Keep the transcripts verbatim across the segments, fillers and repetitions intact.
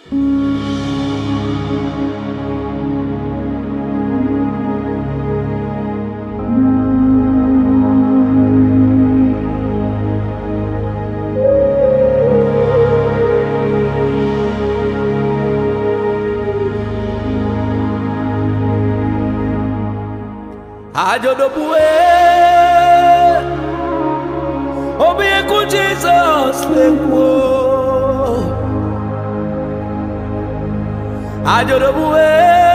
Ajodobue, obi eku Jesus lekwo. Ajodobue,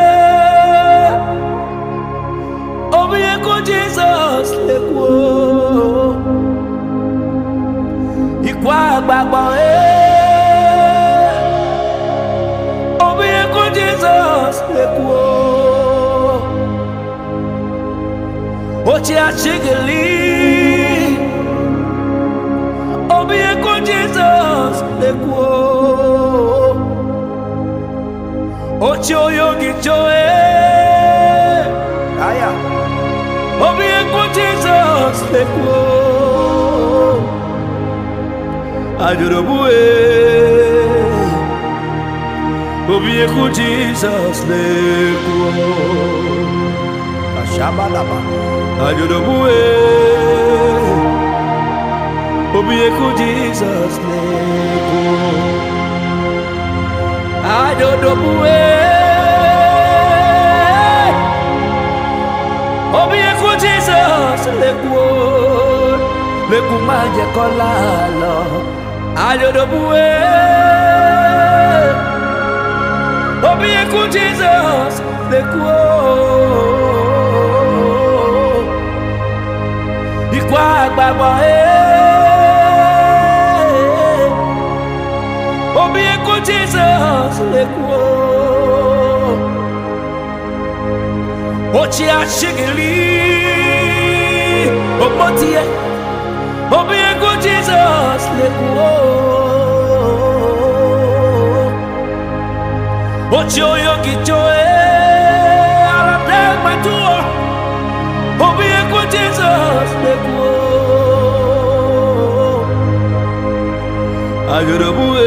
obi eku Jesus lekwo. Ikwa agbagbo eh, obi eku Jesus lekwo. Ochi achigili, obi eku Jesus lekwo. Ochi oyogi joe, aya, obi eku Jesus lekwo. Ajodobue, obi eku Jesus lekwo. Shabalaba, Ajodobue, obi eku Jesus lekwo. Ajodobue, obi eku Jesus lekwo. Leku maje kola lo. Ajodobue, obi eku Jesus lekwo. Ikwa agbagbo eh, obi eku Jesus lekwo. Ochi ashigili, omotie, obi eku Jesus lekwo. Ochi oyogi joe, alade matuo, obi eku Jesus lekwo. Ajodobue,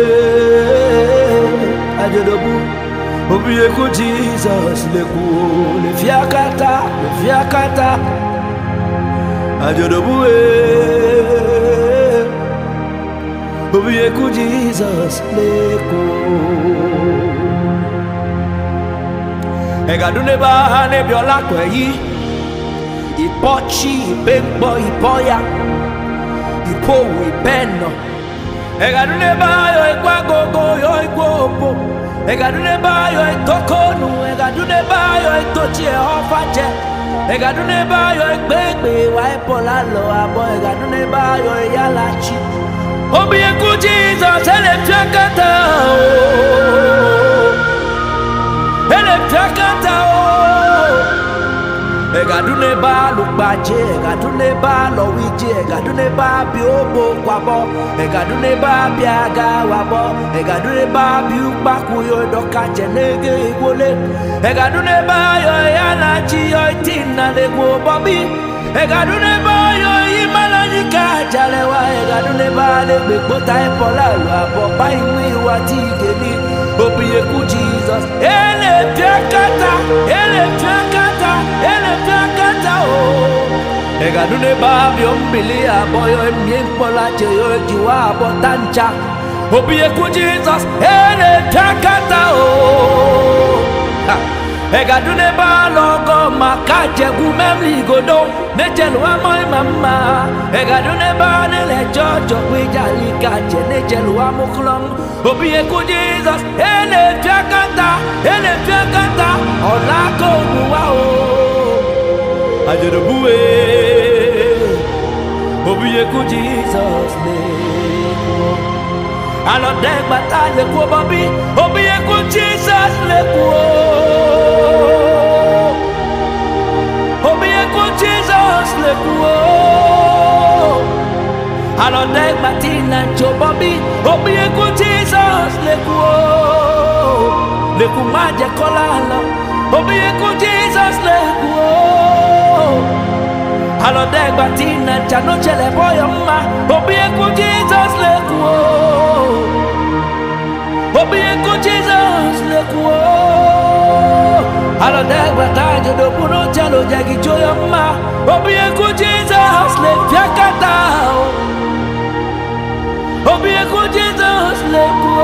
Ajodobu, obi eku Jesus lekwo. Le fiakata, le fiakata. Ajodobue, obi eku Jesus lekwo. Egadune ba ne biola kweyi. Ipochi, Bembo, Ipoya, Ipo, Ibeno. Egadune bayo, Equagogo, yo, Equopo. Egadune bayo, Etokonu. Egadune bayo, Etochi, Ofaje. Egadune bayo, Ekbebe, Waipolalo, Abo. Egadune bayo, Yalachi. Obi eku Jesus, Electracata. Electracata. Egadune ba lukbaje, egadune ba lowije, egadune ba biobo kwabo, egadune ba biaga wabo, egadune ba biukbaku yo dokaje nege igwole, egadune ba yo yalachi yo itina legwo bobi, egadune ba yo imalanyika jalewa, egadune ba legbe gbota epola lo abo ba iwi wati igeli, obi eku Jesus, ele piakata, ele piakata, ele piakata o. Egadune ba biombili aboyo emyempola cheyo jiwa abotancha, obi eku Jesus, ele piakata o. Egadune ba logo makaje gumemli godo, nejelwa moi mama. Egadune ba nele jojo kwijali kaje nejelwa muklong, obi eku Jesus, ele piakata, ele piakata, olako muwa o. Ajodobue, obi eku Jesus lekwo. Alode gbata lekwo bobi, obi eku Jesus lekwo. Obi eku Jesus lekwo. Alode gbatina jo bobi, obi eku Jesus lekwo. Leku maje kola lo, obi eku Jesus lekwo. Alode gbatina jano chele boyo ma, obi eku Jesus lekwo. Obi eku alodegba tajo do puno chalo jagi joyo ma obiye ku Jesus le fiakata obiye ku Jesus le ku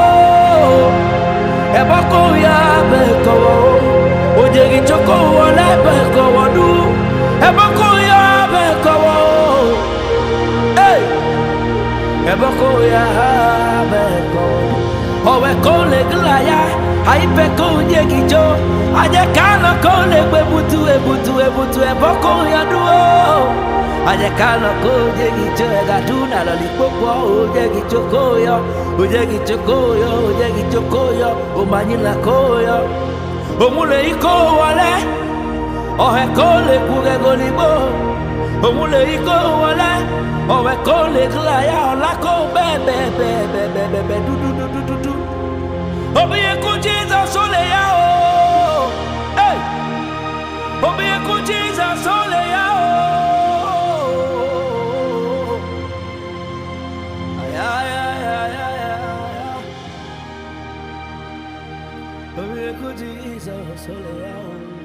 ebako ya beko ojegi choko wole beko wodu ebako ya beko hey ebako ya beko owe kole glaya ai beko ojegi jo aje kana kole bebutu ebutu ebutu ebako ya duo aje kana koje gicho gatuna lolipopo ojegi choko yo ojegi choko yo ojegi choko yo omanyila koyo omule iko wale ohe kole kuge golibo omule iko wale ohe kole glaya olako bebe bebe bebe bebe du du du du du obiye ku Jesus ole ya o hey obiye ku Jesus ole ya o ay ay ay ay ay obiye ku Jesus ole ya o